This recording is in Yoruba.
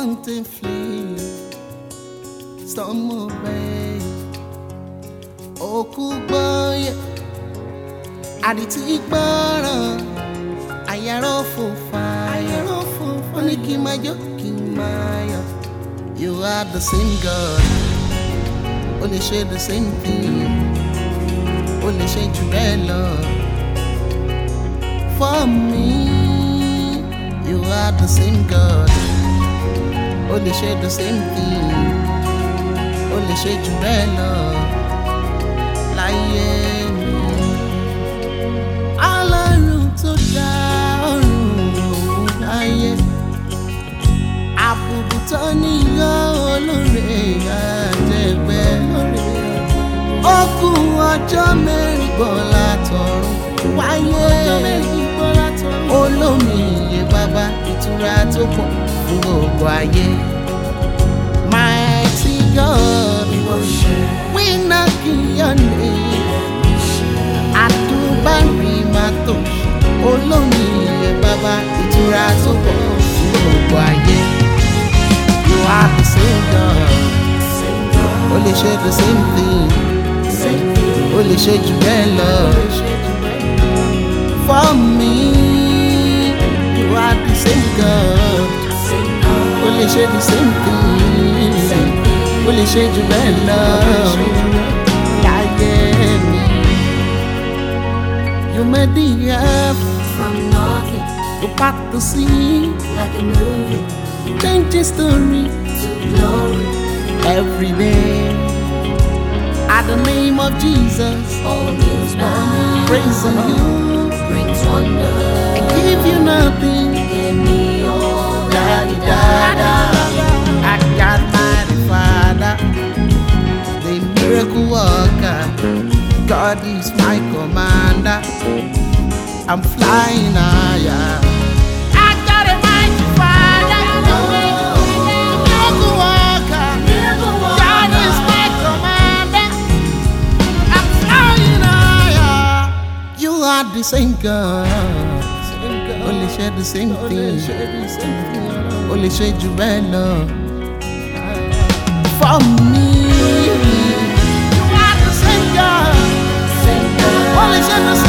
mountain flee, storm obey. Òkú gbọ́yẹ̀, àdìtú gbọ́ràn, àyàrá òfòfà, ó ní kí n máa jó kí n máa yọ̀. You are the same God, only share the same thing, only share jù bẹ́ẹ̀ lọ. For me, you are the same God, only share the same thing, only share jù bẹ́ẹ̀ lọ. Láyé mi, Ọlọ́run tó dá ọ̀run òun láyé, àbùkù tó níyọ olóore àjẹgbẹ́. Ó kù ọjọ́ mẹ́rin gbọ́ látọ̀run wáyé, olómi iye bàbá ìtura tó pọ̀ fún gbogbo ayé. Mighty God, we knock your name. Àdúbárí máa tó olómi iye bàbá ìtura tó pọ̀ fún gbogbo ayé. You are the same God, only share the same thing, only share jù bẹ́ẹ̀ lọ. For me, you are the same God, only share the same thing, only share jù bẹ́ẹ̀ lọ. Láyé mi, you made the earth From nothing you part the sea, like a movie change your story to glory. every day. At the name of Jesus, All news bound praising you, brings wonder. I give you nothing. Give me all Daddy, that Dada, I got mighty Father, the miracle worker. God is my commander. I'm flying higher. I got a mighty Father, miracle worker. God is my commander. I'm flying higher. You are the same God, only share the same thing, only share jù bẹ́ẹ̀ lọ. For me, you are the same God, only share the same